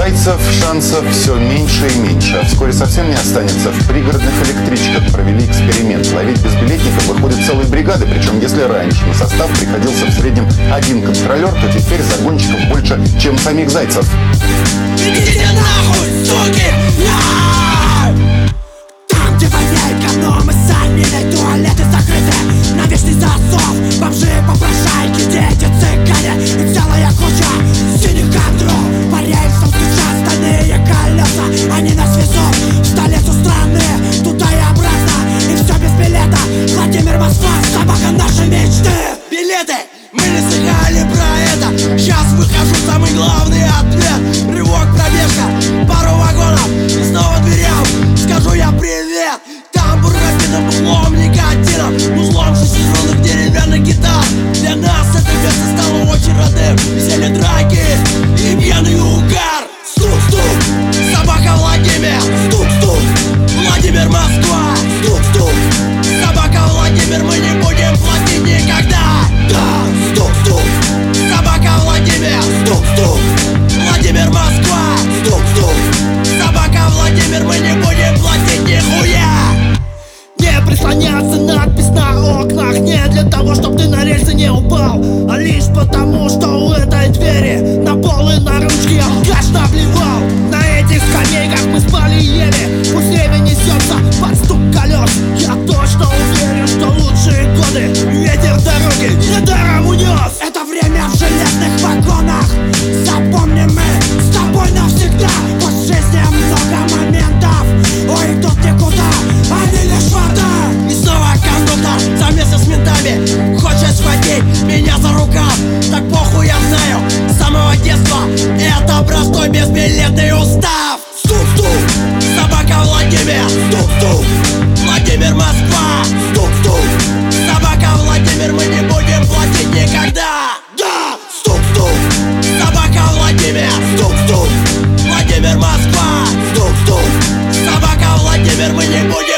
Зайцев шансов все меньше и меньше, а вскоре совсем не останется. В пригородных электричках провели эксперимент. Ловить безбилетников выходят целые бригады, причем если раньше на состав приходился в среднем один контролер, то теперь загонщиков больше, чем самих зайцев. Идите нахуй, суки! Там, где воняет говном и сальниной, туалеты закрыты на вечный засов. Бомжи, попрошайки, дети, цыгане и целая куча синих контрол. По рельсам стучат стальные колеса, они нас везут в столицу страны, туда и обратно, и все без билета. Владимир, Москва, собака нашей мечты. Билеты! Мы не слыхали про это. Сейчас выхожу, самый главный ответ. Рывок, пробежка, пару вагонов и снова дверям скажу я привет. Тамбур разбитым бухлом, никотином, узлом шестиструнных деревянных гитар. Для нас это место стало очень родным. Веселье, драки и пьяный угар. Стук-стук, собака Владимир. Стук-стук, Владимир, Москва. Стук-стук, собака Владимир, мы не будем платить никогда. Да, стук-стук, собака Владимир. Стук-стук, Владимир, Москва. Стук-стук, собака Владимир, мы не будем платить нихуя. Не прислоняться надпись на окнах не для того, чтобы ты на рельсы не упал, а лишь потому, что у этой двери на пол и на ручки алкаш наплевал. На этих скамейках мы спали и ели, пусть время несется под стук колес. Я точно уверен, что лучшие годы ветер дороги недаром унес. Это время в железных вагонах. Запомни, мы с тобой навсегда. Под жизни много моментов. Ой, идут никуда, они лишь вода. И снова кондуктор совместно с ментами хочет схватить меня за рукав. Так похуй, я знаю, с самого детства это простой безбилетный устав. Стук-стук, собака Владимир. Стук-стук, Владимир, Москва. Стук-стук, собака Владимир, мы не будем платить никогда. Да, стук-стук, собака Владимир. Стук-стук, Владимир, Москва. Стук-стук, собака Владимир, мы не будем